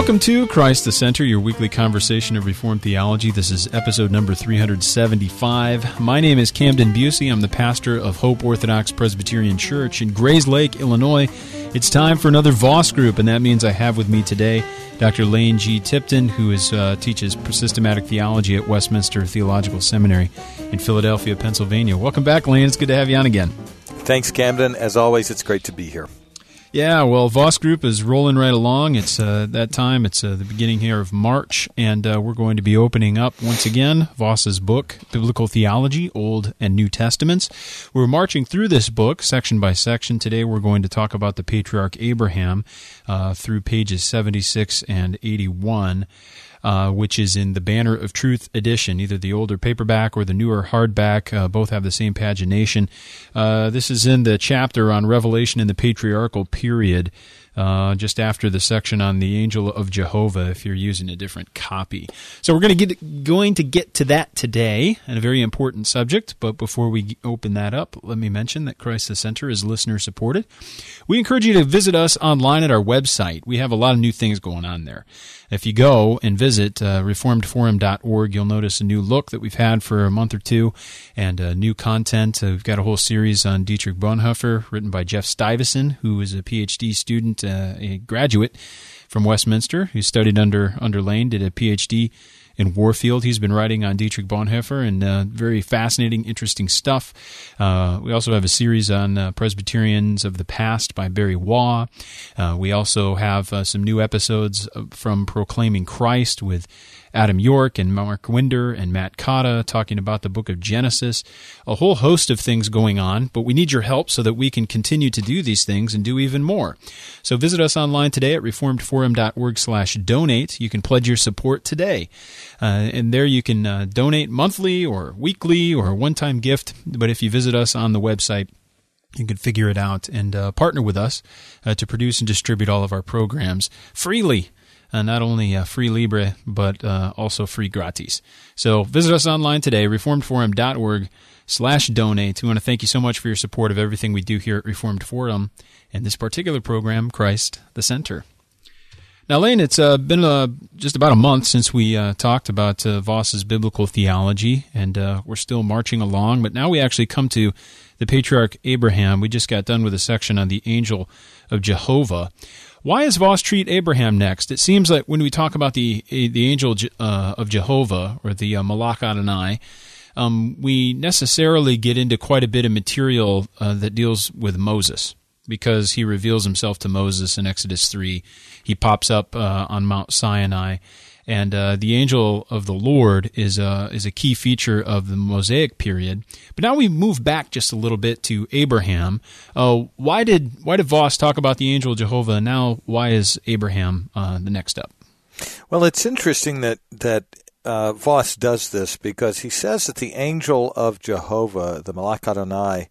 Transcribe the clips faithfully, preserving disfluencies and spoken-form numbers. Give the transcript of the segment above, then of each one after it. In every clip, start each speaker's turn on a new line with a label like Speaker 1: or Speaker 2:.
Speaker 1: Welcome to Christ the Center, your weekly conversation of Reformed theology. This is episode number three seventy-five. My name is Camden Busey. I'm the pastor of Hope Orthodox Presbyterian Church in Grays Lake, Illinois. It's time for another Voss Group, and that means I have with me today Doctor Lane G. Tipton, who is uh, teaches systematic theology at Westminster Theological Seminary in Philadelphia, Pennsylvania. Welcome back, Lane. It's good to have you on again.
Speaker 2: Thanks, Camden. As always, it's great to be here.
Speaker 1: Yeah, well, Voss Group is rolling right along. It's uh, that time. It's uh, the beginning here of March, and uh, we're going to be opening up, once again, Voss's book, Biblical Theology, Old and New Testaments. We're marching through this book, section by section. Today we're going to talk about the patriarch Abraham uh, through pages seventy-six and eighty-one. Uh, which is in the Banner of Truth edition, either the older paperback or the newer hardback. Uh, both have the same pagination. Uh, this is in the chapter on Revelation in the Patriarchal Period, uh, just after the section on the Angel of Jehovah, if you're using a different copy. So we're going to get going to get to that today, and a very important subject. But before we open that up, let me mention that Christ the Center is listener-supported. We encourage you to visit us online at our website. We have a lot of new things going on there. If you go and visit uh, reformed forum dot org, you'll notice a new look that we've had for a month or two, and uh, new content. Uh, we've got a whole series on Dietrich Bonhoeffer, written by Jeff Stuyvesant, who is a P H D student, uh, a graduate from Westminster, who studied under, under Lane, did a P H D in Warfield. He's been writing on Dietrich Bonhoeffer, and uh, very fascinating, interesting stuff. Uh, we also have a series on uh, Presbyterians of the Past by Barry Waugh. Uh, we also have uh, some new episodes from Proclaiming Christ with Adam York and Mark Winder and Matt Cotta talking about the book of Genesis. A whole host of things going on, but we need your help so that we can continue to do these things and do even more. So visit us online today at reformed forum dot org slash donate. You can pledge your support today. Uh, and there you can uh, donate monthly or weekly or a one-time gift. But if you visit us on the website, you can figure it out and uh, partner with us uh, to produce and distribute all of our programs freely. Uh, not only uh, free libre, but uh, also free gratis. So visit us online today, reformed forum dot org slash donate. We want to thank you so much for your support of everything we do here at Reformed Forum and this particular program, Christ the Center. Now, Lane, it's uh, been uh, just about a month since we uh, talked about uh, Voss's biblical theology, and uh, we're still marching along, but now we actually come to the patriarch Abraham. We just got done with a section on the Angel of Jehovah. Why does Voss treat Abraham next? It seems like when we talk about the the angel uh, of Jehovah, or the uh, Malach Adonai, um, we necessarily get into quite a bit of material uh, that deals with Moses, because he reveals himself to Moses in Exodus three. He pops up uh, on Mount Sinai, and uh, the angel of the Lord is a, is a key feature of the Mosaic period. But now we move back just a little bit to Abraham. Uh, why did why did Voss talk about the angel of Jehovah, and now why is Abraham uh, the next up?
Speaker 2: Well, it's interesting that, that uh, Voss does this, because he says that the angel of Jehovah, the Malach Adonai,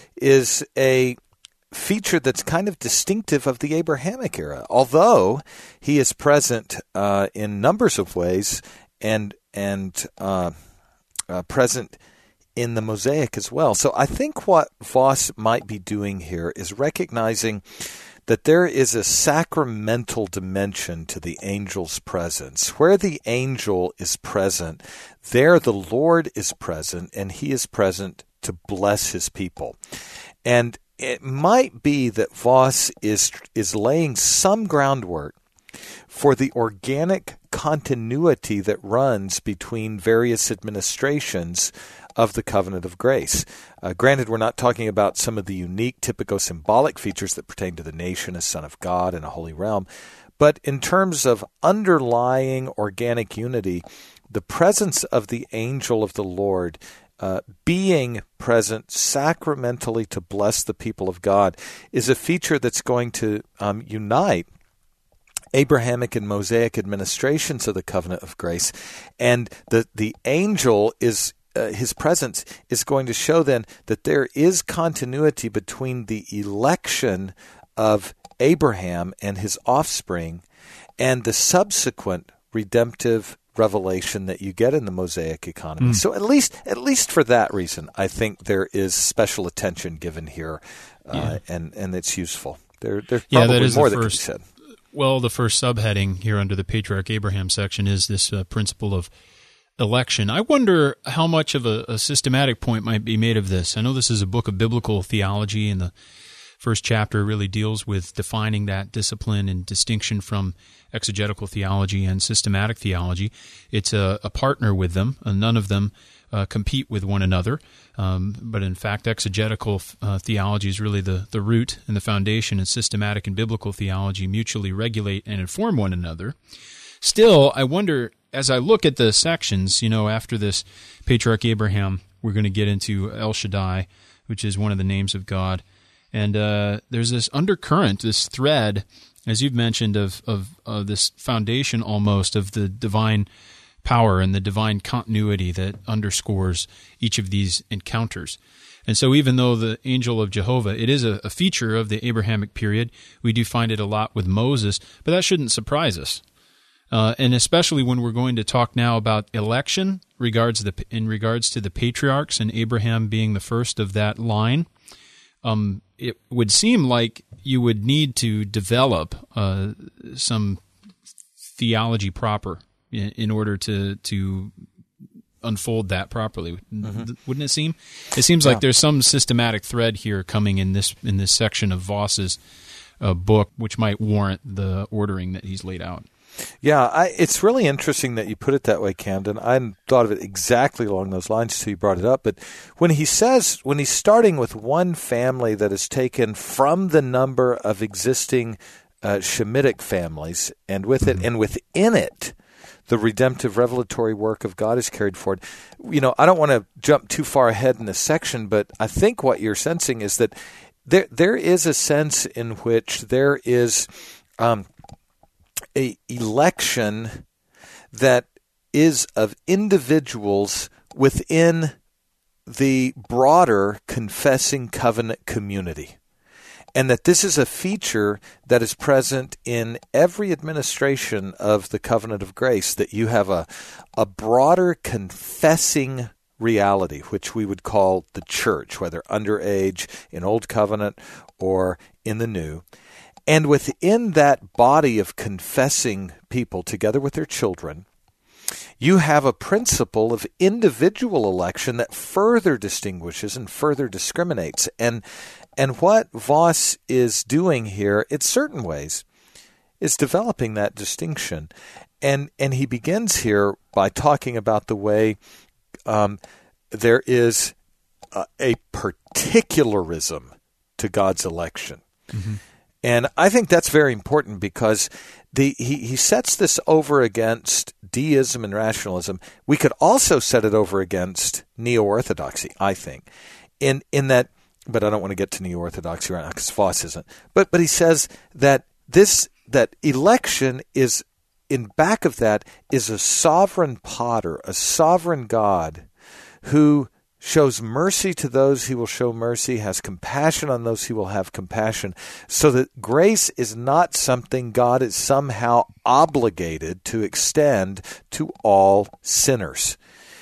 Speaker 2: is a feature that's kind of distinctive of the Abrahamic era, although he is present uh, in numbers of ways and and uh, uh, present in the Mosaic as well. So I think what Voss might be doing here is recognizing that there is a sacramental dimension to the angel's presence. Where the angel is present, there the Lord is present, and he is present to bless his people. And it might be that Voss is is laying some groundwork for the organic continuity that runs between various administrations of the covenant of grace. Uh, granted, we're not talking about some of the unique typico-symbolic features that pertain to the nation as son of God in a holy realm, but in terms of underlying organic unity, the presence of the angel of the Lord Uh, being present sacramentally to bless the people of God is a feature that's going to um, unite Abrahamic and Mosaic administrations of the covenant of grace. And the, the angel is uh, his presence is going to show then that there is continuity between the election of Abraham and his offspring and the subsequent redemptive revelation that you get in the Mosaic economy. Mm. So at least at least for that reason, I think there is special attention given here, uh, yeah. and, and it's useful. There, there's
Speaker 1: yeah,
Speaker 2: probably
Speaker 1: that is
Speaker 2: more
Speaker 1: the
Speaker 2: that
Speaker 1: first,
Speaker 2: can be said.
Speaker 1: Well, the first subheading here under the Patriarch Abraham section is this uh, principle of election. I wonder how much of a, a systematic point might be made of this. I know this is a book of biblical theology, and the first chapter really deals with defining that discipline in distinction from exegetical theology and systematic theology. It's a, a partner with them, and none of them uh, compete with one another. Um, but in fact, exegetical uh, theology is really the, the root and the foundation, and systematic and biblical theology mutually regulate and inform one another. Still, I wonder, as I look at the sections, you know, after this Patriarch Abraham, we're going to get into El Shaddai, which is one of the names of God. And uh, there's this undercurrent, this thread, as you've mentioned, of, of, of this foundation almost of the divine power and the divine continuity that underscores each of these encounters. And so even though the angel of Jehovah, it is a, a feature of the Abrahamic period, we do find it a lot with Moses, but that shouldn't surprise us. Uh, and especially when we're going to talk now about election regards the, in regards to the patriarchs and Abraham being the first of that line, um, it would seem like you would need to develop uh, some theology proper in, in order to to unfold that properly. Mm-hmm. Wouldn't it seem? It seems yeah. like there's some systematic thread here coming in this in this section of Voss's uh, book, which might warrant the ordering that he's laid out.
Speaker 2: Yeah, I, it's really interesting that you put it that way, Camden. I hadn't thought of it exactly along those lines until you brought it up. But when he says, when he's starting with one family that is taken from the number of existing uh, Shemitic families, and with it, and within it, the redemptive revelatory work of God is carried forward. You know, I don't want to jump too far ahead in this section, but I think what you're sensing is that there there is a sense in which there is um, a election that is of individuals within the broader confessing covenant community, and that this is a feature that is present in every administration of the covenant of grace, that you have a, a broader confessing reality, which we would call the church, whether underage in Old Covenant or in the New. And within that body of confessing people, together with their children, you have a principle of individual election that further distinguishes and further discriminates. And and what Voss is doing here, in certain ways, is developing that distinction. And and he begins here by talking about the way um, there is a, a particularism to God's election. Mm-hmm. And I think that's very important because the he, he sets this over against deism and rationalism. We could also set it over against neo-orthodoxy, I think, in in that. But I don't want to get to neo-orthodoxy right now because Voss isn't. But but he says that this that election is in back of that is a sovereign potter, a sovereign God who shows mercy to those he will show mercy, has compassion on those he will have compassion, so that grace is not something God is somehow obligated to extend to all sinners.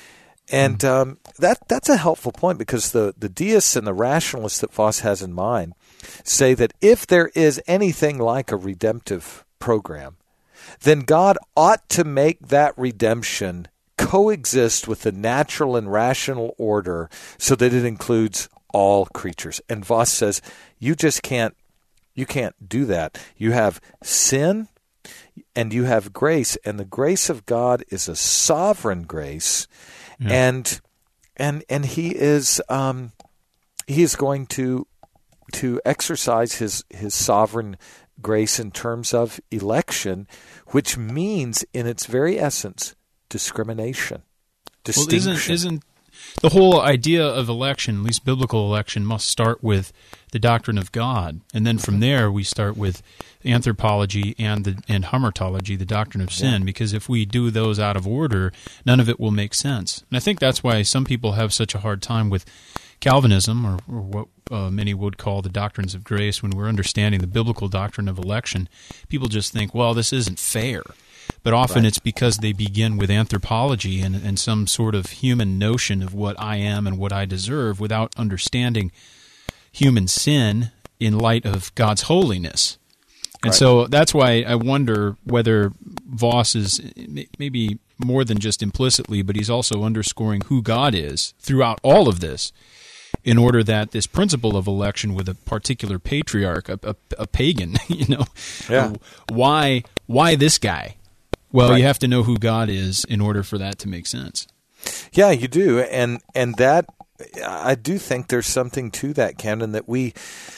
Speaker 2: And um, that that's a helpful point, because the, the deists and the rationalists that Voss has in mind say that if there is anything like a redemptive program, then God ought to make that redemption coexist with the natural and rational order so that it includes all creatures. And Voss says you just can't you can't do that. You have sin and you have grace, and the grace of God is a sovereign grace, yeah. and and and he is um, he is going to to exercise his his sovereign grace in terms of election, which means in its very essence discrimination, distinction.
Speaker 1: Well, isn't, isn't the whole idea of election, at least biblical election, must start with the doctrine of God, and then from there we start with anthropology and the and hamartology, the doctrine of sin, yeah. because if we do those out of order, none of it will make sense. And I think that's why some people have such a hard time with Calvinism, or, or what uh, many would call the doctrines of grace. When we're understanding the biblical doctrine of election, people just think, well, this isn't fair. But often right. it's because they begin with anthropology and, and some sort of human notion of what I am and what I deserve without understanding human sin in light of God's holiness. And right. so that's why I wonder whether Voss is maybe more than just implicitly, but he's also underscoring who God is throughout all of this, in order that this principle of election with a particular patriarch, a, a, a pagan, you know,
Speaker 2: yeah.
Speaker 1: why why this guy? Well,
Speaker 2: right.
Speaker 1: you have to know who God is in order for that to make sense.
Speaker 2: Yeah, you do, and and that I do think there's something to that, Camden, that we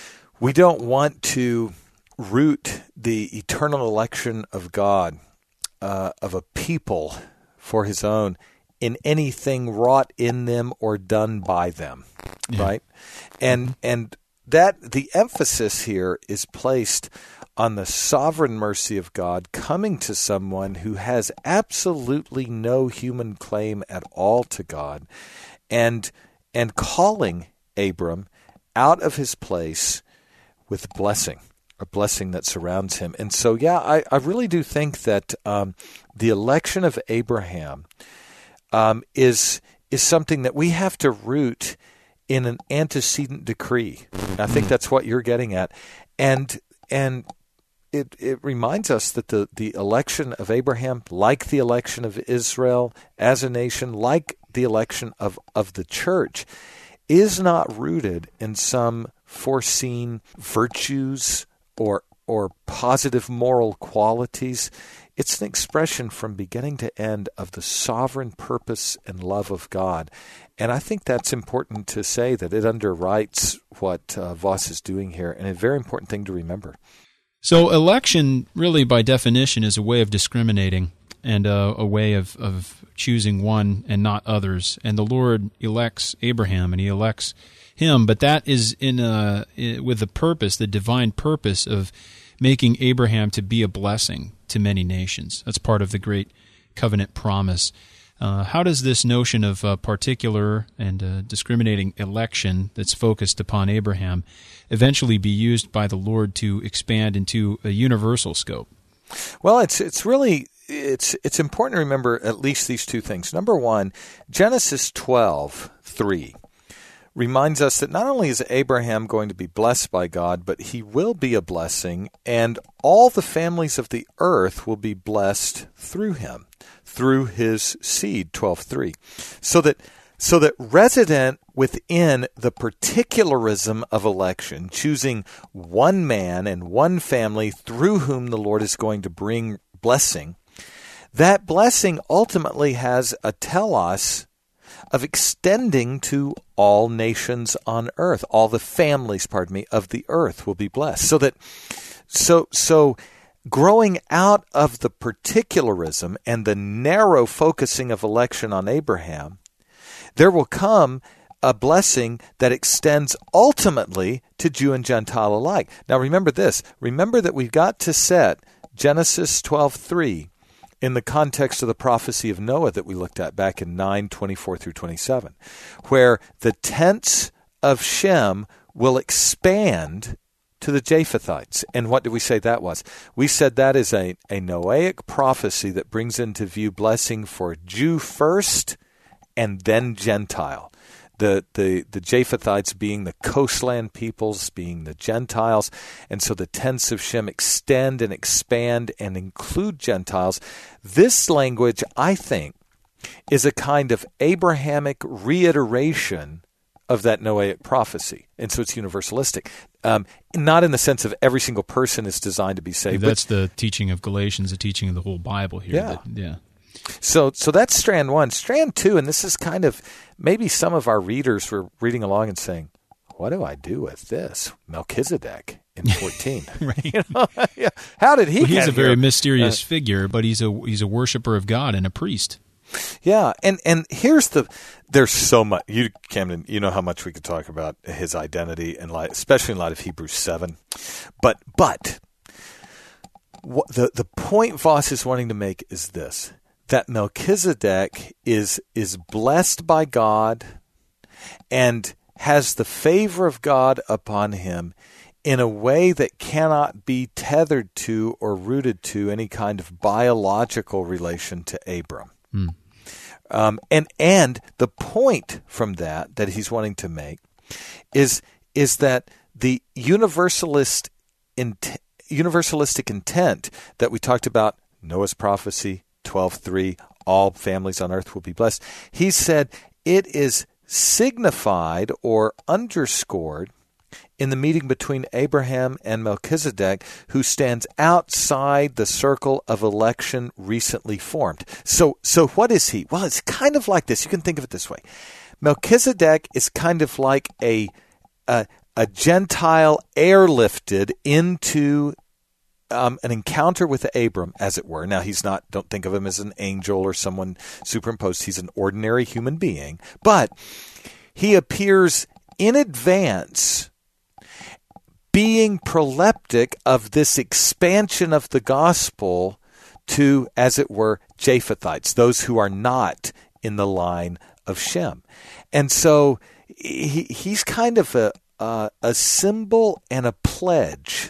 Speaker 2: we don't want to root the eternal election of God, uh, of a people for His own, in anything wrought in them or done by them, yeah. right? And and that the emphasis here is placed on the sovereign mercy of God coming to someone who has absolutely no human claim at all to God, and and calling Abram out of his place with blessing, a blessing that surrounds him. And so, yeah, I, I really do think that um, the election of Abraham um, is is something that we have to root in an antecedent decree. I think that's what you're getting at. And and It, it reminds us that the, the election of Abraham, like the election of Israel as a nation, like the election of, of the church, is not rooted in some foreseen virtues or or positive moral qualities. It's an expression from beginning to end of the sovereign purpose and love of God. And I think that's important to say, that it underwrites what uh, Voss is doing here, and a very important thing to remember.
Speaker 1: So election, really by definition, is a way of discriminating and uh, a way of, of choosing one and not others. And the Lord elects Abraham, and He elects him, but that is in a, with the purpose, the divine purpose of making Abraham to be a blessing to many nations. That's part of the great covenant promise. Uh, how does this notion of uh, particular and uh, discriminating election that's focused upon Abraham eventually be used by the Lord to expand into a universal scope?
Speaker 2: Well, it's it's really it's it's important to remember at least these two things. Number one, Genesis twelve three reminds us that not only is Abraham going to be blessed by God, but he will be a blessing, and all the families of the earth will be blessed through him, through his seed, twelve three. So that so that resident within the particularism of election, choosing one man and one family through whom the Lord is going to bring blessing, that blessing ultimately has a telos of extending to all nations on earth. All the families, pardon me, of the earth will be blessed. So that so so growing out of the particularism and the narrow focusing of election on Abraham, there will come a blessing that extends ultimately to Jew and Gentile alike. Now remember this. Remember that we've got to set Genesis twelve three in the context of the prophecy of Noah that we looked at back in nine twenty-four through twenty-seven, where the tents of Shem will expand to the Japhethites. And what did we say that was? We said that is a, a Noahic prophecy that brings into view blessing for Jew first and then Gentile. The, the, the Japhethites being the coastland peoples, being the Gentiles. And so the tents of Shem extend and expand and include Gentiles. This language, I think, is a kind of Abrahamic reiteration of that Noahic prophecy. And so it's universalistic. Um, not in the sense of every single person is designed to be saved.
Speaker 1: That's but, the teaching of Galatians, the teaching of the whole Bible here.
Speaker 2: Yeah.
Speaker 1: That, yeah.
Speaker 2: So so that's strand one. Strand two, and this is kind of, maybe some of our readers were reading along and saying, what do I do with this? Melchizedek in fourteen.
Speaker 1: Right.
Speaker 2: You know? Yeah. How did he
Speaker 1: well, He's
Speaker 2: get
Speaker 1: a very
Speaker 2: here?
Speaker 1: mysterious
Speaker 2: uh,
Speaker 1: figure, but he's a he's a worshiper of God and a priest.
Speaker 2: Yeah, and, and here's the, there's so much, you, Camden, you know how much we could talk about his identity, and light, especially in light of Hebrews seven. But, but, what, the, the point Voss is wanting to make is this, that Melchizedek is, is blessed by God and has the favor of God upon him in a way that cannot be tethered to or rooted to any kind of biological relation to Abram.
Speaker 1: Hmm.
Speaker 2: Um, and and the point from that that he's wanting to make is is that the universalist in, universalistic intent that we talked about, Noah's prophecy, twelve three, all families on earth will be blessed. He said it is signified or underscored in the meeting between Abraham and Melchizedek, who stands outside the circle of election recently formed. So, so what is he? Well, it's kind of like this. You can think of it this way. Melchizedek is kind of like a a, a Gentile airlifted into um, an encounter with Abram, as it were. Now, he's not, don't think of him as an angel or someone superimposed. He's an ordinary human being. But he appears in advance, being proleptic of this expansion of the gospel to, as it were, Japhethites, those who are not in the line of Shem. And so he, he's kind of a, a, a symbol and a pledge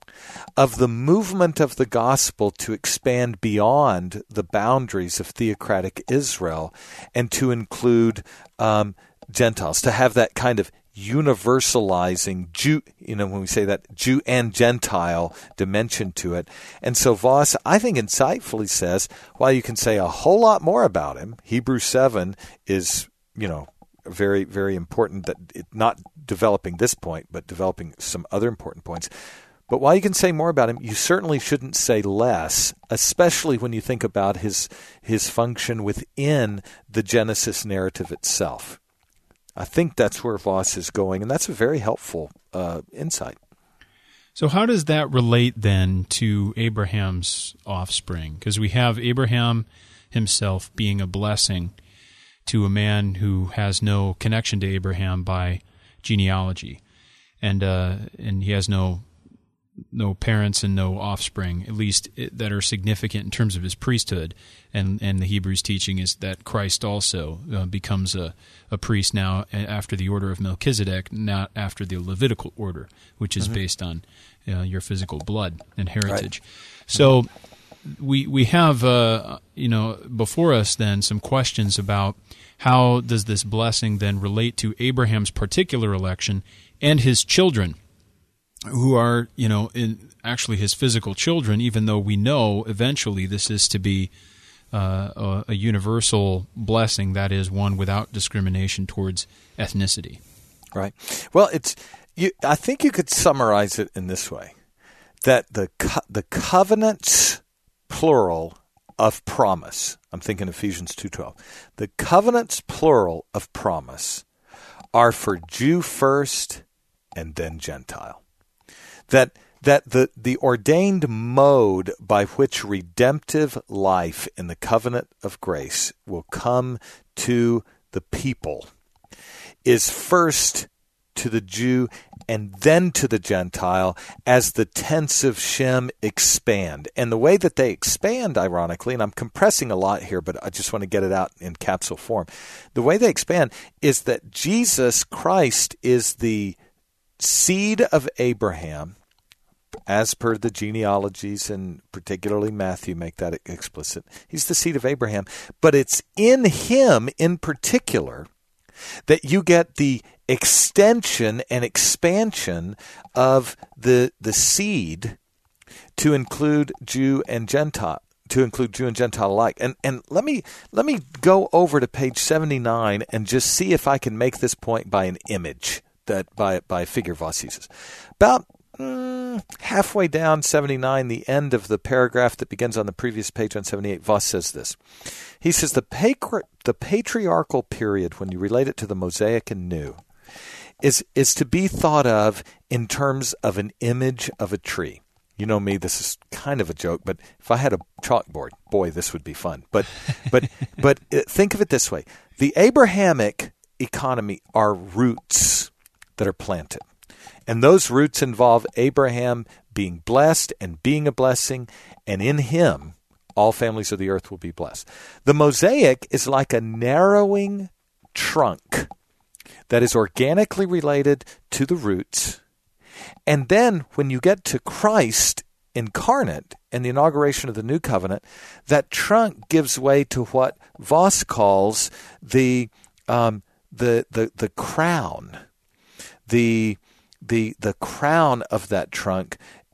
Speaker 2: of the movement of the gospel to expand beyond the boundaries of theocratic Israel and to include um, Gentiles, to have that kind of universalizing Jew, you know, when we say that, Jew and Gentile dimension to it. And so Voss, I think, insightfully says, while you can say a whole lot more about him, Hebrews seven is, you know, very, very important, that it, not developing this point, but developing some other important points. But while you can say more about him, you certainly shouldn't say less, especially when you think about his his function within the Genesis narrative itself. I think that's where Voss is going, and that's a very helpful uh, insight.
Speaker 1: So how does that relate then to Abraham's offspring? Because we have Abraham himself being a blessing to a man who has no connection to Abraham by genealogy, and uh, and he has no no parents and no offspring, at least that are significant in terms of his priesthood. And and the Hebrews teaching is that Christ also uh, becomes a, a priest now after the order of Melchizedek, not after the Levitical order, which is mm-hmm. based on uh, your physical blood and heritage. Right. So we we have uh, you know before us then some questions about how does this blessing then relate to Abraham's particular election and his children, who are, you know, in actually his physical children, even though we know eventually this is to be uh, a, a universal blessing, that is, one without discrimination towards ethnicity.
Speaker 2: Right. Well, it's. You, I think you could summarize it in this way: that the co- the covenants, plural, of promise. I'm thinking Ephesians two twelve. The covenants, plural, of promise are for Jew first and then Gentile. That that the, the ordained mode by which redemptive life in the covenant of grace will come to the people is first to the Jew and then to the Gentile as the tents of Shem expand. And the way that they expand, ironically, and I'm compressing a lot here, but I just want to get it out in capsule form. The way they expand is that Jesus Christ is the seed of Abraham, as per the genealogies, and particularly Matthew make that explicit. He's the seed of Abraham, but it's in him in particular that you get the extension and expansion of the the seed to include Jew and Gentile, to include Jew and Gentile alike. And and let me let me go over to page seventy-nine and just see if I can make this point by an image, that by by a figure Voss uses. About mm, halfway down seventy-nine, the end of the paragraph that begins on the previous page on seventy-eight, Voss says this. He says the patri- the patriarchal period, when you relate it to the Mosaic and New, is is to be thought of in terms of an image of a tree. You know me, this is kind of a joke, but if I had a chalkboard, boy, this would be fun. But but but think of it this way. The Abrahamic economy are roots that are planted. And those roots involve Abraham being blessed and being a blessing, and in him all families of the earth will be blessed. The Mosaic is like a narrowing trunk that is organically related to the roots. And then when you get to Christ incarnate and the inauguration of the new covenant, that trunk gives way to what Voss calls the um, the the the crown. The the the crown of that trunk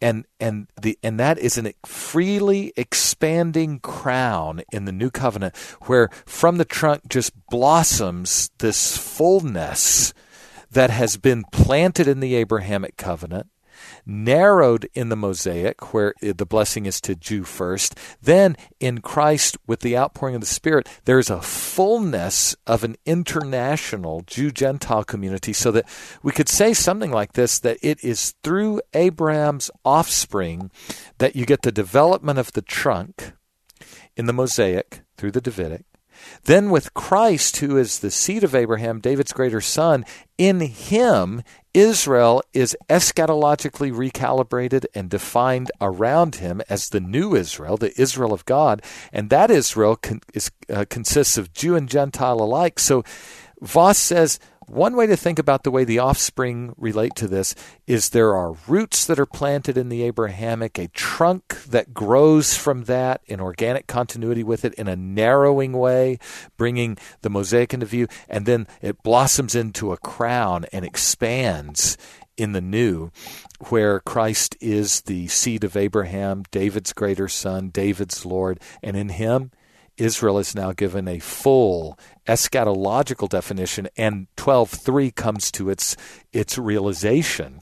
Speaker 2: And and the and that is a freely expanding crown in the new covenant, where from the trunk just blossoms this fullness that has been planted in the Abrahamic covenant, narrowed in the Mosaic, where the blessing is to Jew first. Then in Christ, with the outpouring of the Spirit, there is a fullness of an international Jew-Gentile community, so that we could say something like this, that it is through Abraham's offspring that you get the development of the trunk in the Mosaic through the Davidic. Then with Christ, who is the seed of Abraham, David's greater son, in him, Israel is eschatologically recalibrated and defined around him as the new Israel, the Israel of God. And that Israel con- is, uh, consists of Jew and Gentile alike. So Voss says, one way to think about the way the offspring relate to this is there are roots that are planted in the Abrahamic, a trunk that grows from that in organic continuity with it in a narrowing way, bringing the Mosaic into view, and then it blossoms into a crown and expands in the new, where Christ is the seed of Abraham, David's greater son, David's Lord, and in him Israel is now given a full eschatological definition, and twelve three comes to its its realization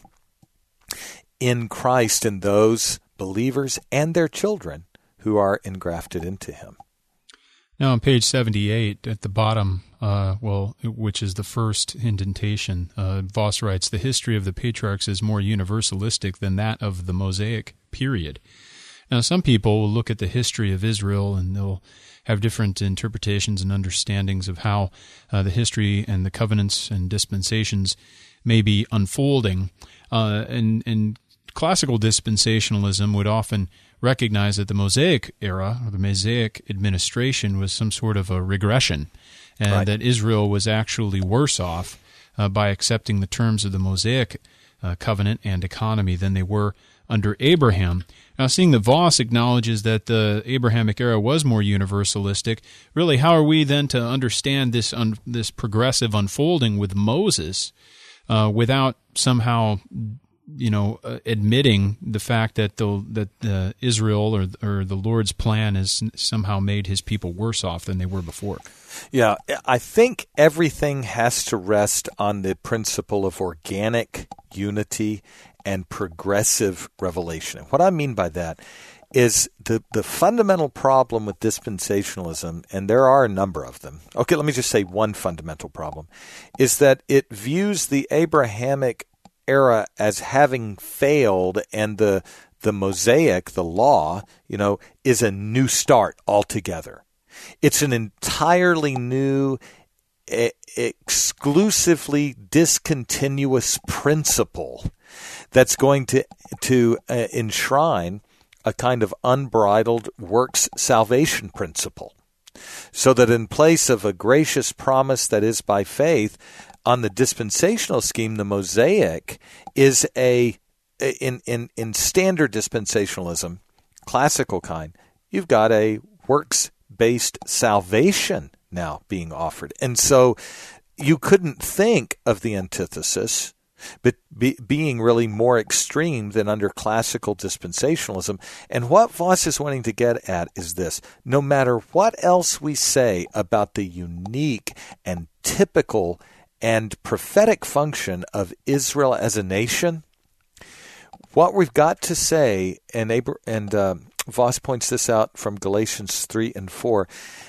Speaker 2: in Christ and those believers and their children who are engrafted into him.
Speaker 1: Now on page seventy-eight at the bottom, uh, well, which is the first indentation, uh, Voss writes, "The history of the patriarchs is more universalistic than that of the Mosaic period." Now some people will look at the history of Israel and they'll have different interpretations and understandings of how uh, the history and the covenants and dispensations may be unfolding. Uh, and, and classical dispensationalism would often recognize that the Mosaic era, or the Mosaic administration, was some sort of a regression, and right. that Israel was actually worse off uh, by accepting the terms of the Mosaic uh, covenant and economy than they were under Abraham. Now, seeing that Voss acknowledges that the Abrahamic era was more universalistic, really, how are we then to understand this un- this progressive unfolding with Moses uh, without somehow, you know, uh, admitting the fact that the that uh, Israel or or the Lord's plan has somehow made his people worse off than they were before?
Speaker 2: Yeah, I think everything has to rest on the principle of organic unity and progressive revelation. And what I mean by that is the, the fundamental problem with dispensationalism, and there are a number of them. Okay, let me just say one fundamental problem, is that it views the Abrahamic era as having failed, and the the Mosaic, the law, you know, is a new start altogether. It's an entirely new, e- exclusively discontinuous principle that's going to to uh, enshrine a kind of unbridled works salvation principle, so that in place of a gracious promise that is by faith, on the dispensational scheme, the Mosaic is a in in in standard dispensationalism, classical kind. You've got a works-based salvation now being offered, and so you couldn't think of the antithesis but be, being really more extreme than under classical dispensationalism. And what Voss is wanting to get at is this: no matter what else we say about the unique and typical and prophetic function of Israel as a nation, what we've got to say, and, Abra- and uh, Voss points this out from Galatians three and four,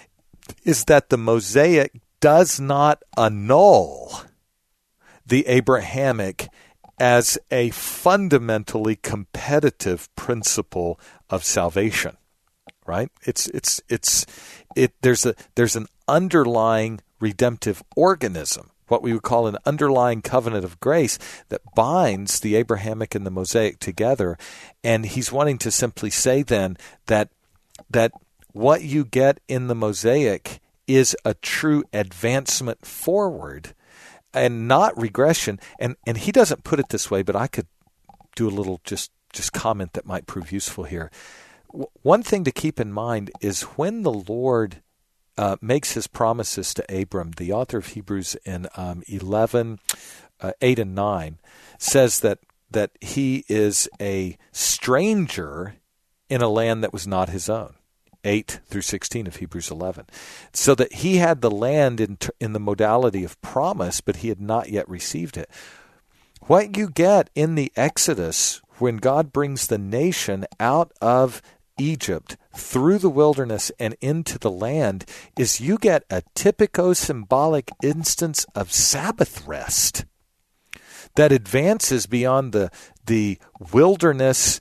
Speaker 2: is that the Mosaic does not annul the Abrahamic as a fundamentally competitive principle of salvation, right? It's it's it's it. There's a there's an underlying redemptive organism, what we would call an underlying covenant of grace that binds the Abrahamic and the Mosaic together. And he's wanting to simply say then that that what you get in the Mosaic is a true advancement forward and not regression. And and he doesn't put it this way, but I could do a little just, just comment that might prove useful here. W- one thing to keep in mind is when the Lord uh, makes his promises to Abram, the author of Hebrews in um, eleven, uh, eight and nine, says that that he is a stranger in a land that was not his own. eight through sixteen of Hebrews eleven. So that he had the land in, in the modality of promise, but he had not yet received it. What you get in the Exodus when God brings the nation out of Egypt through the wilderness and into the land is you get a typico-symbolic instance of Sabbath rest that advances beyond the, the wilderness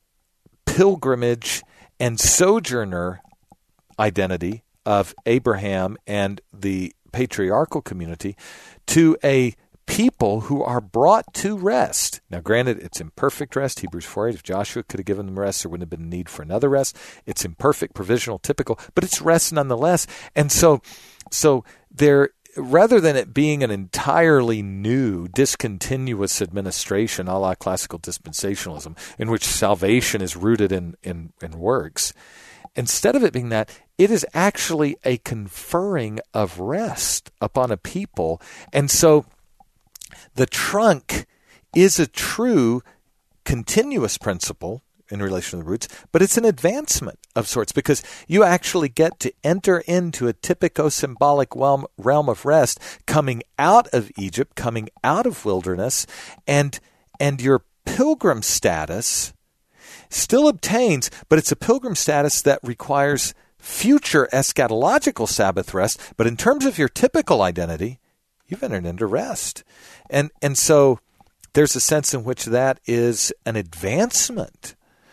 Speaker 2: pilgrimage and sojourner identity of Abraham and the patriarchal community to a people who are brought to rest. Now, granted, it's imperfect rest. Hebrews four eight, if Joshua could have given them rest, there wouldn't have been a need for another rest. It's imperfect, provisional, typical, but it's rest nonetheless. And so, so there, rather than it being an entirely new, discontinuous administration, a la classical dispensationalism, in which salvation is rooted in, in, in works, instead of it being that, it is actually a conferring of rest upon a people. And so the trunk is a true continuous principle in relation to the roots, but it's an advancement of sorts because you actually get to enter into a typico-symbolic realm, realm of rest coming out of Egypt, coming out of wilderness, and and your pilgrim status still obtains, but it's a pilgrim status that requires future eschatological Sabbath rest, but in terms of your typical identity, you've entered into rest. And and so there's a sense in which that is an advancement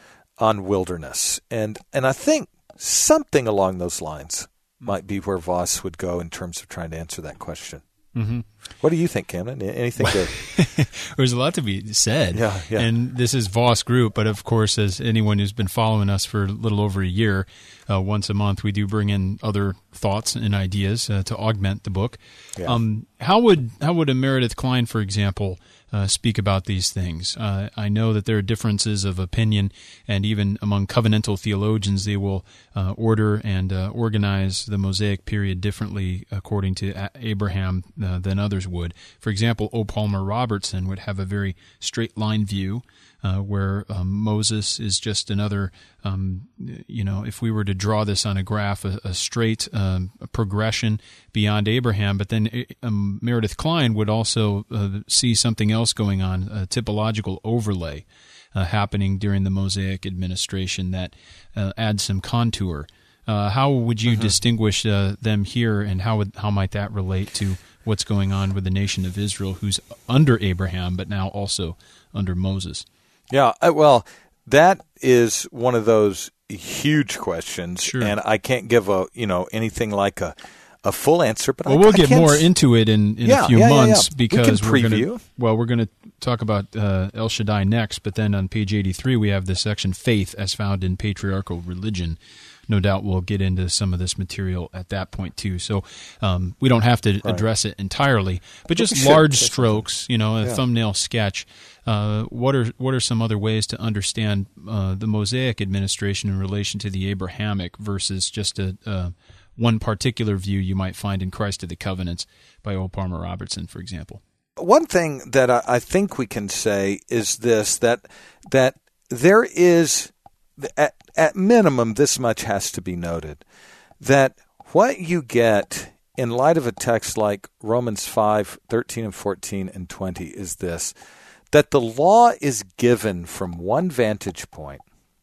Speaker 2: on wilderness. And and I think something along those lines might be where Voss would go in terms of trying to answer that question. Mm-hmm. What do you think, Camden? Anything to...
Speaker 1: There's a lot to be said.
Speaker 2: Yeah, yeah.
Speaker 1: And this is Voss Group, but of course, as anyone who's been following us for a little over a year, uh, once a month, we do bring in other thoughts and ideas uh, to augment the book. Yeah. Um, how would how would a Meredith Kline, for example, uh, speak about these things? Uh, I know that there are differences of opinion, and even among covenantal theologians, they will uh, order and uh, organize the Mosaic period differently according to a- Abraham uh, than others would. For example, O. Palmer Robertson would have a very straight line view uh, where um, Moses is just another, um, you know, if we were to draw this on a graph, a, a straight um, a progression beyond Abraham. But then um, Meredith Kline would also uh, see something else going on, a typological overlay uh, happening during the Mosaic administration that uh, adds some contour. Uh, how would you mm-hmm. distinguish uh, them here, and how would how might that relate to what's going on with the nation of Israel, who's under Abraham, but now also under Moses?
Speaker 2: Yeah, well, that is one of those huge questions,
Speaker 1: sure.
Speaker 2: and I can't give a you know anything like a, a full answer. But
Speaker 1: well,
Speaker 2: I,
Speaker 1: we'll
Speaker 2: I
Speaker 1: get
Speaker 2: can
Speaker 1: more
Speaker 2: s-
Speaker 1: into it in, in
Speaker 2: yeah,
Speaker 1: a few
Speaker 2: yeah,
Speaker 1: months
Speaker 2: yeah, yeah.
Speaker 1: because
Speaker 2: we
Speaker 1: we're
Speaker 2: going
Speaker 1: to well, we're going to talk about uh, El Shaddai next. But then on page eighty-three, we have the section "Faith as Found in Patriarchal Religion." No doubt we'll get into some of this material at that point too. So um, we don't have to right. address it entirely, but just
Speaker 2: sure.
Speaker 1: large strokes, you know, a
Speaker 2: yeah.
Speaker 1: thumbnail sketch. Uh, what are what are some other ways to understand uh, the Mosaic administration in relation to the Abrahamic versus just a uh, one particular view you might find in Christ of the Covenants by O. Palmer Robertson, for example?
Speaker 2: One thing that I, I think we can say is this, that that there is... At, at minimum, this much has to be noted, that what you get in light of a text like Romans five, thirteen and fourteen and twenty is this, that the law is given from one vantage point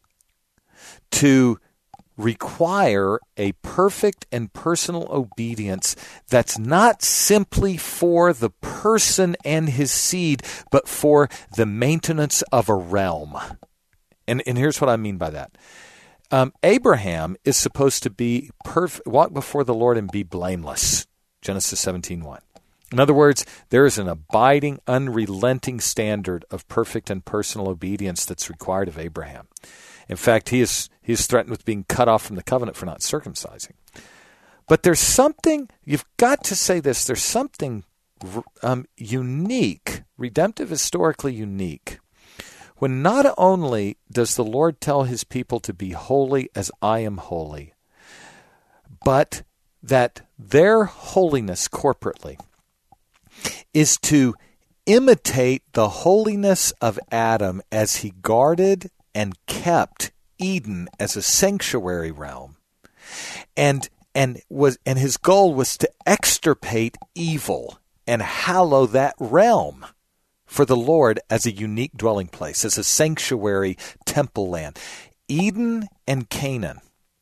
Speaker 2: to require a perfect and personal obedience that's not simply for the person and his seed, but for the maintenance of a realm. And and here's what I mean by that. Um, Abraham is supposed to be perfect, walk before the Lord and be blameless. Genesis seventeen one. In other words, there is an abiding, unrelenting standard of perfect and personal obedience that's required of Abraham. In fact, he is he is threatened with being cut off from the covenant for not circumcising. But there's something, you've got to say this, there's something um, unique, redemptive, historically unique, when not only does the Lord tell his people to be holy as I am holy, but that their holiness corporately is to imitate the holiness of Adam as he guarded and kept Eden as a sanctuary realm. And and was and his goal was to extirpate evil and hallow that realm for the Lord as a unique dwelling place, as a sanctuary temple land. Eden and Canaan.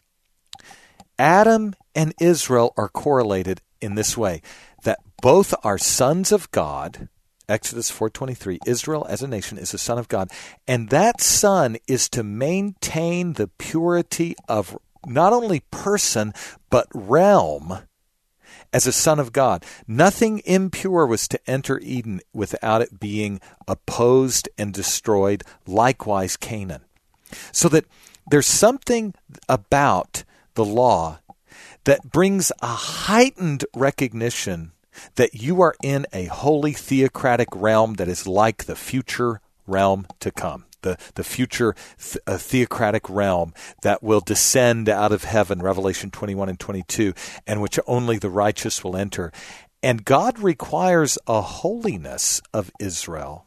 Speaker 2: Adam and Israel are correlated in this way, that both are sons of God. Exodus four twenty-three, Israel as a nation is a son of God, and that son is to maintain the purity of not only person, but realm as a son of God. Nothing impure was to enter Eden without it being opposed and destroyed, likewise Canaan. So that there's something about the law that brings a heightened recognition that you are in a holy theocratic realm that is like the future realm to come. The, the future th- uh, theocratic realm that will descend out of heaven, Revelation twenty-one and twenty-two, and which only the righteous will enter. And God requires a holiness of Israel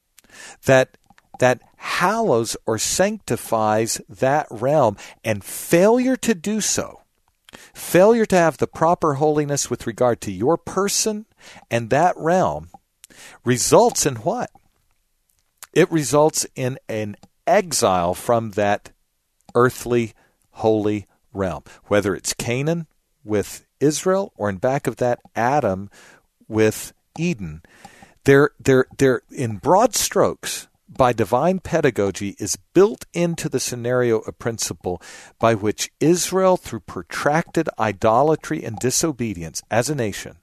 Speaker 2: that that hallows or sanctifies that realm, and failure to do so, failure to have the proper holiness with regard to your person and that realm, results in what? It results in an exile from that earthly, holy realm, whether it's Canaan with Israel or in back of that Adam with Eden. They're, they're, they're in broad strokes, by divine pedagogy, is built into the scenario a principle by which Israel, through protracted idolatry and disobedience as a nation,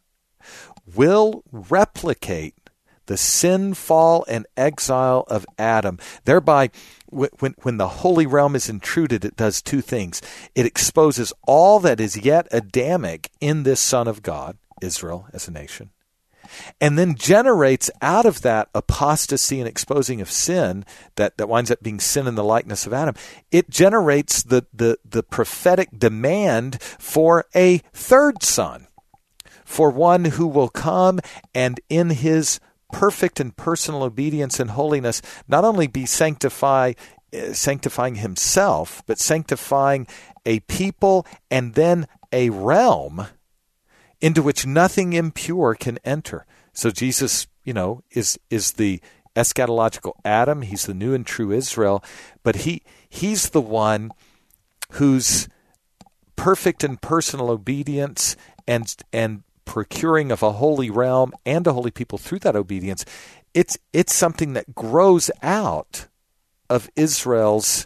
Speaker 2: will replicate the sin, fall, and exile of Adam. Thereby, when, when the holy realm is intruded, it does two things. It exposes all that is yet Adamic in this Son of God, Israel as a nation, and then generates out of that apostasy and exposing of sin that, that winds up being sin in the likeness of Adam. It generates the, the, the prophetic demand for a third son, for one who will come and in his perfect and personal obedience and holiness not only be sanctify, uh, sanctifying himself, but sanctifying a people and then a realm into which nothing impure can enter. So Jesus, you know, is is the eschatological Adam. He's the new and true Israel, but he he's the one whose perfect and personal obedience and and procuring of a holy realm and a holy people through that obedience, it's it's something that grows out of Israel's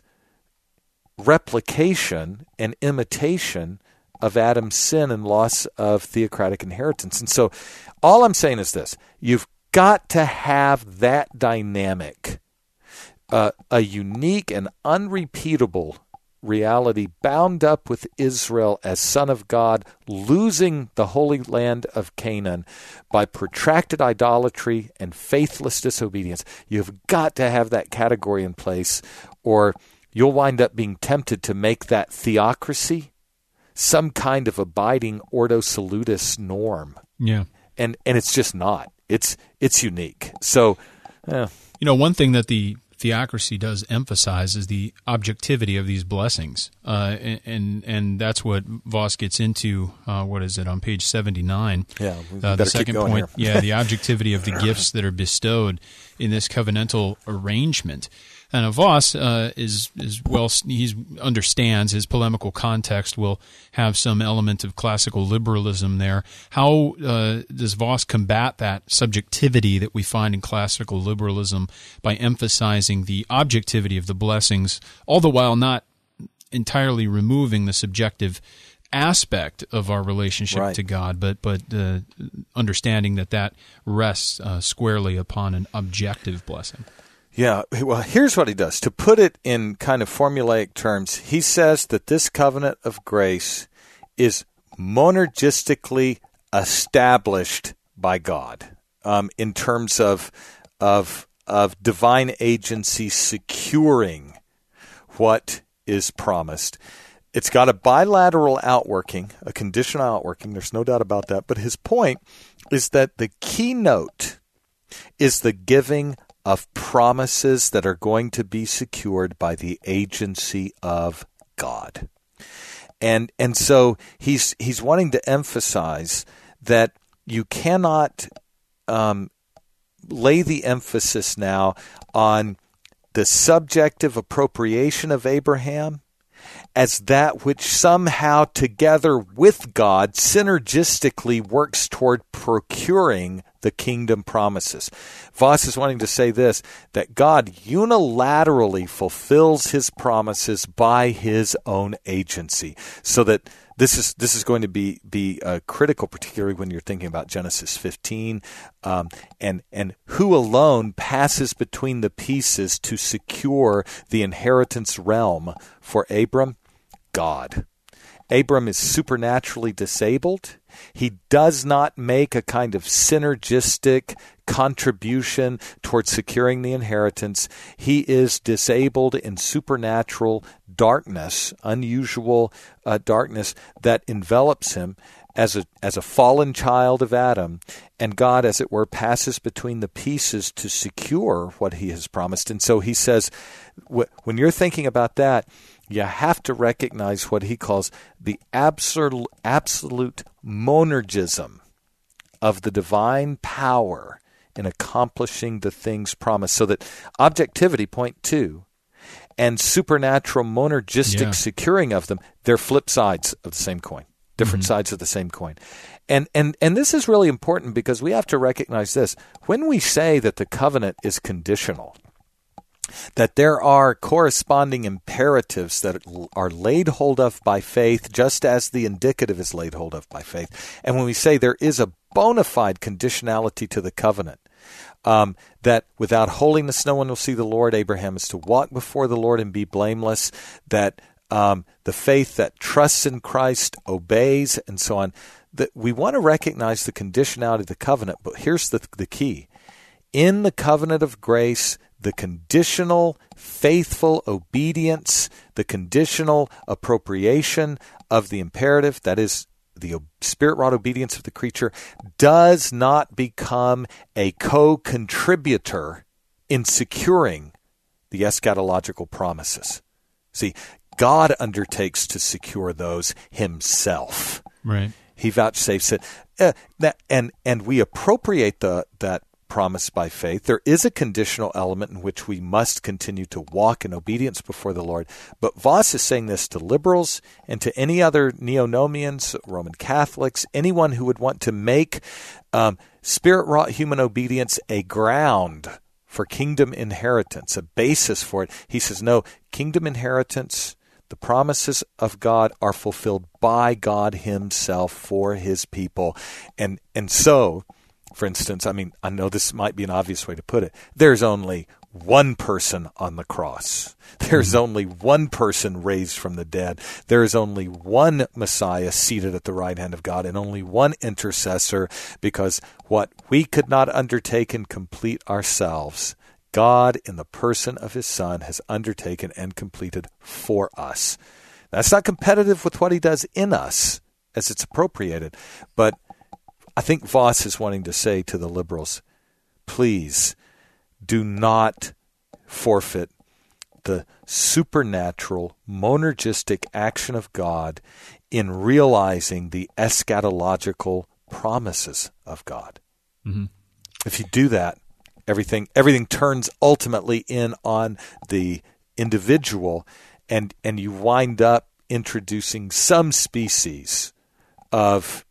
Speaker 2: replication and imitation of Adam's sin and loss of theocratic inheritance. And so all I'm saying is this: you've got to have that dynamic, uh, a unique and unrepeatable reality bound up with Israel as son of God, losing the holy land of Canaan by protracted idolatry and faithless disobedience. You've got to have that category in place, or you'll wind up being tempted to make that theocracy some kind of abiding Ordo Salutis norm.
Speaker 1: Yeah.
Speaker 2: And and it's just not. It's it's unique. So, eh.
Speaker 1: You know, one thing that the theocracy does emphasize is the objectivity of these blessings, uh, and, and and that's what Voss gets into. Uh, what is it on page seventy-nine?
Speaker 2: Yeah,
Speaker 1: uh, the second point. Yeah, the objectivity of the gifts that are bestowed in this covenantal arrangement. And Voss uh, is is well. He understands his polemical context will have some element of classical liberalism there. How uh, does Voss combat that subjectivity that we find in classical liberalism by emphasizing the objectivity of the blessings, all the while not entirely removing the subjective aspect of our relationship
Speaker 2: right.
Speaker 1: to God, but but uh, understanding that that rests uh, squarely upon an objective blessing?
Speaker 2: Yeah, well, here's what he does. To put it in kind of formulaic terms, he says that this covenant of grace is monergistically established by God um, in terms of of of divine agency securing what is promised. It's got a bilateral outworking, a conditional outworking. There's no doubt about that. But his point is that the keynote is the giving of promises that are going to be secured by the agency of God. And and so he's he's wanting to emphasize that you cannot um, lay the emphasis now on the subjective appropriation of Abraham as that which somehow together with God synergistically works toward procuring the kingdom promises. Voss is wanting to say this, that God unilaterally fulfills his promises by his own agency, so that this is this is going to be be uh, critical, particularly when you're thinking about Genesis fifteen, um, and and who alone passes between the pieces to secure the inheritance realm for Abram? God. Abram is supernaturally disabled. He does not make a kind of synergistic contribution towards securing the inheritance. He is disabled in supernatural darkness, unusual uh, darkness that envelops him as a as a fallen child of Adam, and God, as it were, passes between the pieces to secure what he has promised. And so he says, when you're thinking about that, you have to recognize what he calls the absolute, absolute monergism of the divine power in accomplishing the things promised. So that objectivity, point two, and supernatural monergistic yeah. securing of them, they're flip sides of the same coin, different mm-hmm. sides of the same coin. And, and, and this is really important because we have to recognize this. When we say that the covenant is conditional, that there are corresponding imperatives that are laid hold of by faith, just as the indicative is laid hold of by faith. And when we say there is a bona fide conditionality to the covenant, um, that without holiness no one will see the Lord, Abraham is to walk before the Lord and be blameless, that um, the faith that trusts in Christ obeys, and so on, that we want to recognize the conditionality of the covenant. But here's the, the key. In the covenant of grace, the conditional, faithful obedience, the conditional appropriation of the imperative, that is, the spirit-wrought obedience of the creature, does not become a co-contributor in securing the eschatological promises. See, God undertakes to secure those himself.
Speaker 1: Right.
Speaker 2: He vouchsafes it. Uh, that, and, and we appropriate the that promise by faith. There is a conditional element in which we must continue to walk in obedience before the Lord. But Voss is saying this to liberals and to any other neo-nomians, Roman Catholics, anyone who would want to make um, spirit-wrought human obedience a ground for kingdom inheritance, a basis for it. He says, no, kingdom inheritance, the promises of God are fulfilled by God himself for his people. And, and so, for instance, I mean, I know this might be an obvious way to put it. There's only one person on the cross. There's only one person raised from the dead. There is only one Messiah seated at the right hand of God, and only one intercessor, because what we could not undertake and complete ourselves, God, in the person of his Son, has undertaken and completed for us. That's not competitive with what he does in us as it's appropriated, but I think Voss is wanting to say to the liberals, please do not forfeit the supernatural, monergistic action of God in realizing the eschatological promises of God. Mm-hmm. If you do that, everything everything turns ultimately in on the individual, and, and you wind up introducing some species of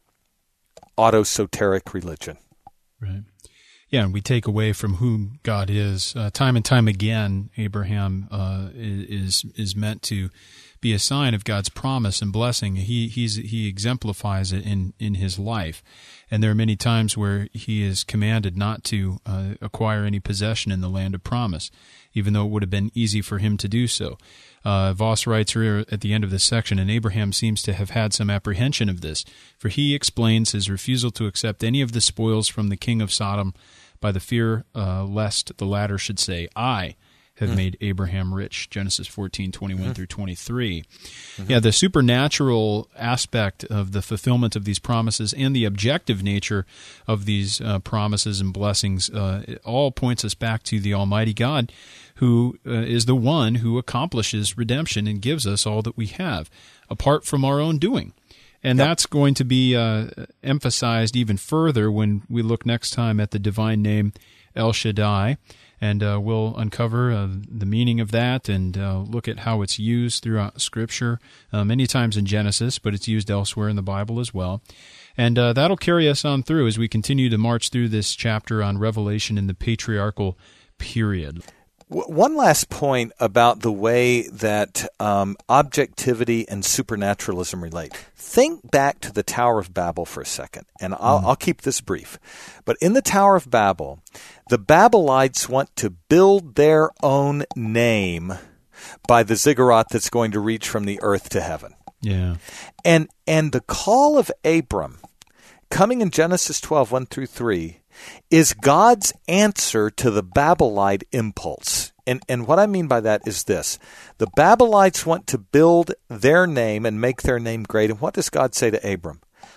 Speaker 2: autosoteric religion.
Speaker 1: Right. Yeah, and we take away from whom God is. Uh, time and time again, Abraham uh, is is meant to be a sign of God's promise and blessing. He he's he exemplifies it in, in his life. And there are many times where he is commanded not to uh, acquire any possession in the land of promise, even though it would have been easy for him to do so. Uh, Voss writes here at the end of this section, and Abraham seems to have had some apprehension of this, for he explains his refusal to accept any of the spoils from the king of Sodom by the fear uh, lest the latter should say, I, have
Speaker 2: mm.
Speaker 1: made Abraham rich, Genesis fourteen, twenty-one mm-hmm. through twenty-three. Mm-hmm. Yeah, the supernatural aspect of the fulfillment of these promises and the objective nature of these uh, promises and blessings, uh, it all points us back to the Almighty God, who uh, is the one who accomplishes redemption and gives us all that we have, apart from our own doing. And yep. that's going to be uh, emphasized even further when we look next time at the divine name El Shaddai, and uh, we'll uncover uh, the meaning of that and uh, look at how it's used throughout Scripture, uh, many times in Genesis, but it's used elsewhere in the Bible as well. And uh, that'll carry us on through as we continue to march through this chapter on Revelation in the patriarchal period.
Speaker 2: One last point about the way that um, objectivity and supernaturalism relate. Think back to the Tower of Babel for a second, and I'll, mm. I'll keep this brief. But in the Tower of Babel, the Babylonites want to build their own name by the ziggurat that's going to reach from the earth to heaven.
Speaker 1: Yeah.
Speaker 2: And and the call of Abram, coming in Genesis twelve, one through three, is God's answer to the Babylite impulse. And and what I mean by that is this. The Babylonites want to build their name and make their name great. And what does God say to Abram?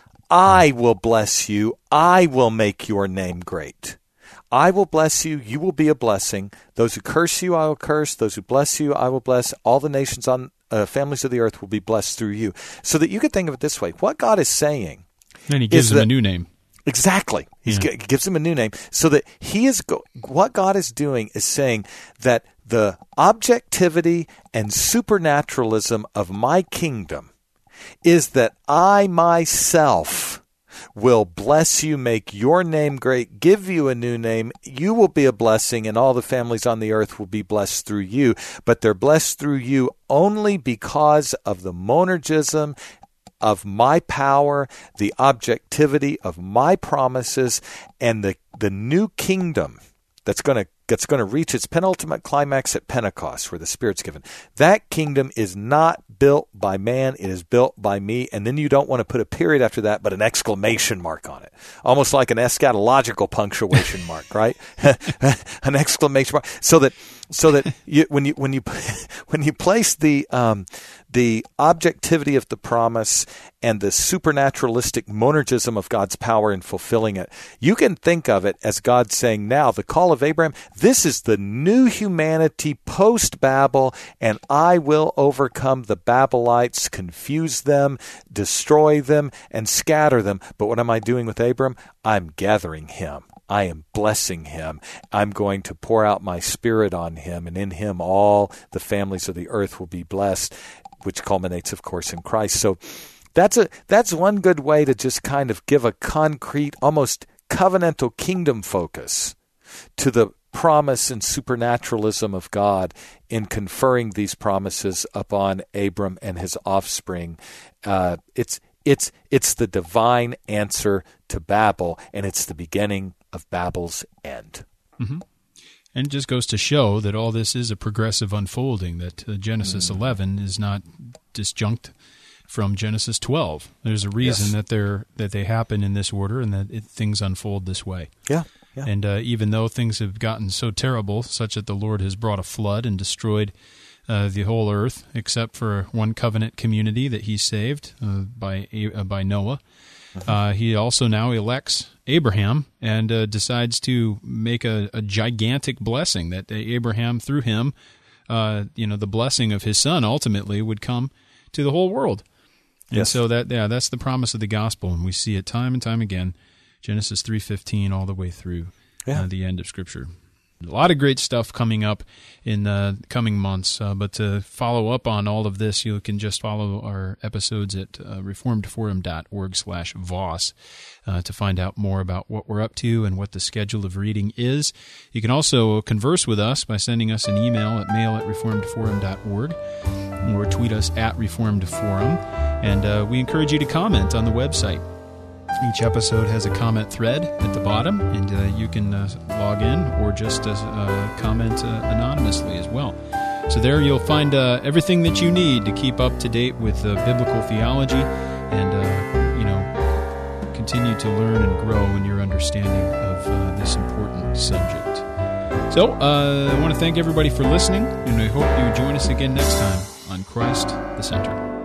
Speaker 2: I will bless you. I will make your name great. I will bless you. You will be a blessing. Those who curse you, I will curse. Those who bless you, I will bless. All the nations on uh, families of the earth will be blessed through you. So that you could think of it this way. What God is saying.
Speaker 1: And he gives them
Speaker 2: that,
Speaker 1: a new name.
Speaker 2: Exactly. He yeah. gives him a new name so that he is go- what God is doing is saying that the objectivity and supernaturalism of my kingdom is that I myself will bless you, make your name great, give you a new name. You will be a blessing, and all the families on the earth will be blessed through you. But they're blessed through you only because of the monergism of my power, the objectivity of my promises, and the, the new kingdom that's going to that's going to reach its penultimate climax at Pentecost, where the Spirit's given. That kingdom is not built by man, it is built by me. And then you don't want to put a period after that, but an exclamation mark on it. Almost like an eschatological punctuation mark, right? An exclamation mark. So that so that you, when you when you when you place the um, the objectivity of the promise and the supernaturalistic monergism of God's power in fulfilling it, you can think of it as God saying, now, the call of Abraham, this is the new humanity post-Babel, and I will overcome the Babylonites, confuse them, destroy them, and scatter them. But what am I doing with Abram? I'm gathering him. I am blessing him. I'm going to pour out my Spirit on him, and in him all the families of the earth will be blessed, which culminates, of course, in Christ. So that's a that's one good way to just kind of give a concrete, almost covenantal kingdom focus to the promise and supernaturalism of God in conferring these promises upon Abram and his offspring. Uh, it's it's it's the divine answer to Babel, and it's the beginning of Babel's end.
Speaker 1: Mm-hmm. And it just goes to show that all this is a progressive unfolding, that uh, Genesis mm. eleven is not disjunct from Genesis twelve. There's a reason yes. that they're that they happen in this order and that it, things unfold this way.
Speaker 2: Yeah. yeah.
Speaker 1: And uh, even though things have gotten so terrible, such that the Lord has brought a flood and destroyed uh, the whole earth, except for one covenant community that he saved uh, by uh, by Noah, mm-hmm. uh, he also now elects Abraham and uh, decides to make a, a gigantic blessing that Abraham, through him, uh, you know, the blessing of his son ultimately would come to the whole world. And yes. so that yeah, that's the promise of the gospel, and we see it time and time again, Genesis three fifteen all the way through yeah. uh, the end of Scripture. A lot of great stuff coming up in the coming months, uh, but to follow up on all of this, you can just follow our episodes at uh, reformed forum dot org slash voss uh, to find out more about what we're up to and what the schedule of reading is. You can also converse with us by sending us an email at mail at reformed forum dot org or tweet us at Reformed Forum, and uh, we encourage you to comment on the website. Each episode has a comment thread at the bottom, and uh, you can uh, log in or just uh, uh, comment uh, anonymously as well. So there you'll find uh, everything that you need to keep up to date with uh, biblical theology and, uh, you know, continue to learn and grow in your understanding of uh, this important subject. So, uh, I want to thank everybody for listening, and I hope you join us again next time on Christ the Center.